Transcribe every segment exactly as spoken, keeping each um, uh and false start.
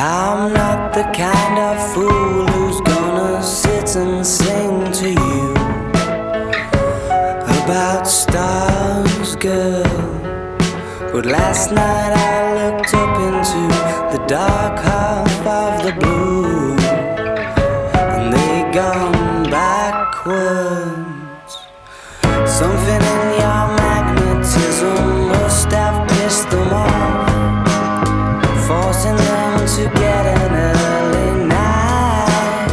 I'm not the kind of fool who's gonna sit and sing to you about stars, girl. But last night I looked up into the dark half of the blue, and they gone backwards. Something in your magnetism must have pissed them off, forcing them to get an early night.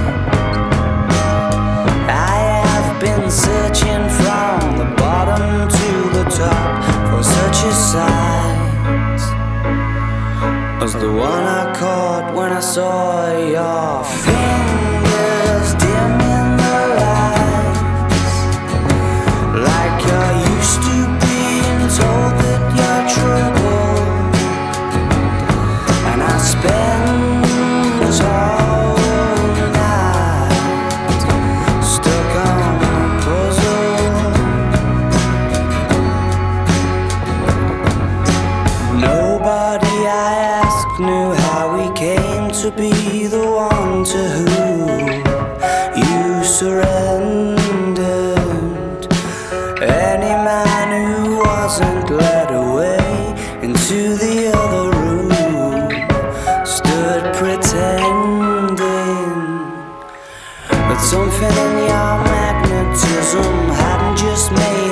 I have been searching from the bottom to the top for such a sight as the one I caught when I saw your fingers dim in the lights, like you're used to being told that you're troubled. And I spend this whole night stuck on a puzzle. Nobody I asked knew how we came to be the one to whom you surrendered. Any man who wasn't led away into the other room stood pretending that something in your magnetism hadn't just made